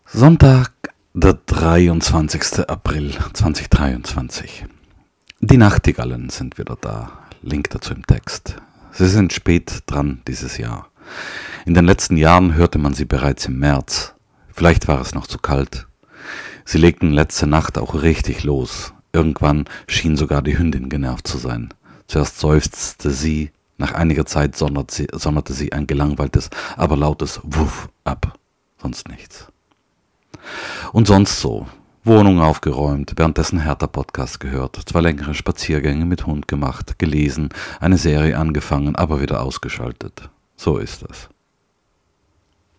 Sonntag, der 23. April 2023. Die Nachtigallen sind wieder da. Link dazu im Text. Sie sind spät dran dieses Jahr. In den letzten Jahren hörte man sie bereits im März. Vielleicht war es noch zu kalt. Sie legten letzte Nacht auch richtig los. Irgendwann schien sogar die Hündin genervt zu sein. Zuerst seufzte sie, nach einiger Zeit sonderte sie ein gelangweiltes, aber lautes Wuff ab. Sonst nichts. Und sonst so. Wohnung aufgeräumt, währenddessen Hertha-Podcast gehört, 2 längere Spaziergänge mit Hund gemacht, gelesen, eine Serie angefangen, aber wieder ausgeschaltet. So ist das.